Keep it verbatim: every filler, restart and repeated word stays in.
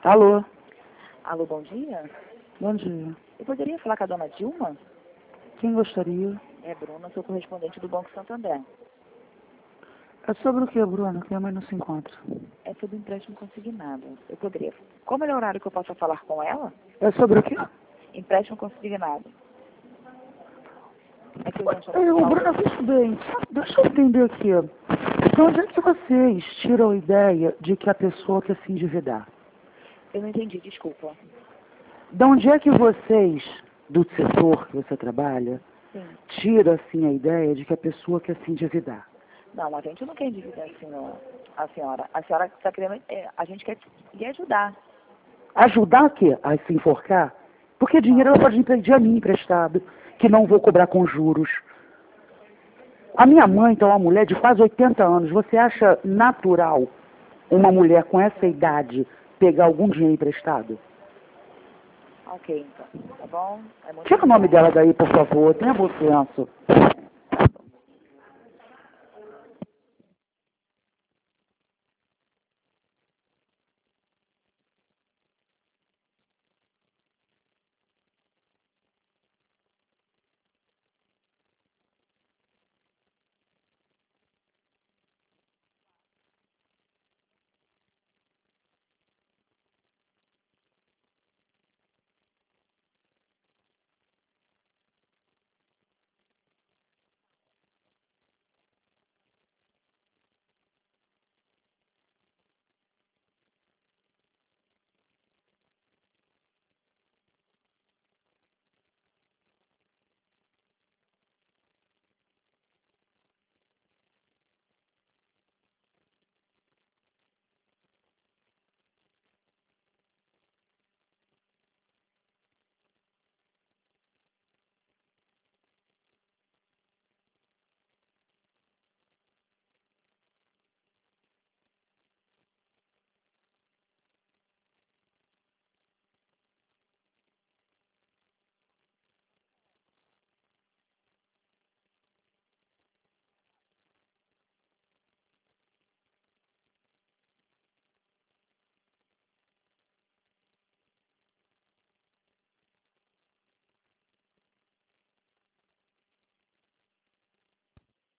Alô? Alô, bom dia. Bom dia. Eu poderia falar com a dona Dilma? Quem gostaria? É Bruna, sou correspondente do Banco Santander. É sobre o que, Bruna? Que a mãe não se encontra. É sobre empréstimo consignado. Eu poderia... Qual o melhor horário que eu possa falar com ela? É sobre o quê? Empréstimo consignado. É que eu já Ei, ô, Bruna, veja bem, deixa eu entender aqui. De onde é que vocês tiram a ideia de que a pessoa quer se endividar? Eu não entendi, desculpa. De onde é que vocês, do setor que você trabalha, Sim. tiram assim a ideia de que a pessoa quer se endividar? Não, a gente não quer endividar a senhora. A senhora, a senhora está querendo... é, a gente quer lhe ajudar. Ajudar a quê? A se enforcar? Porque dinheiro ela pode pedir a mim emprestado, que não vou cobrar com juros. A minha mãe, então, é uma mulher de quase oitenta anos. Você acha natural uma mulher com essa idade pegar algum dinheiro emprestado? Ok, então. Tá bom? É muito Tira o nome dela daí, por favor. Tenha bom senso.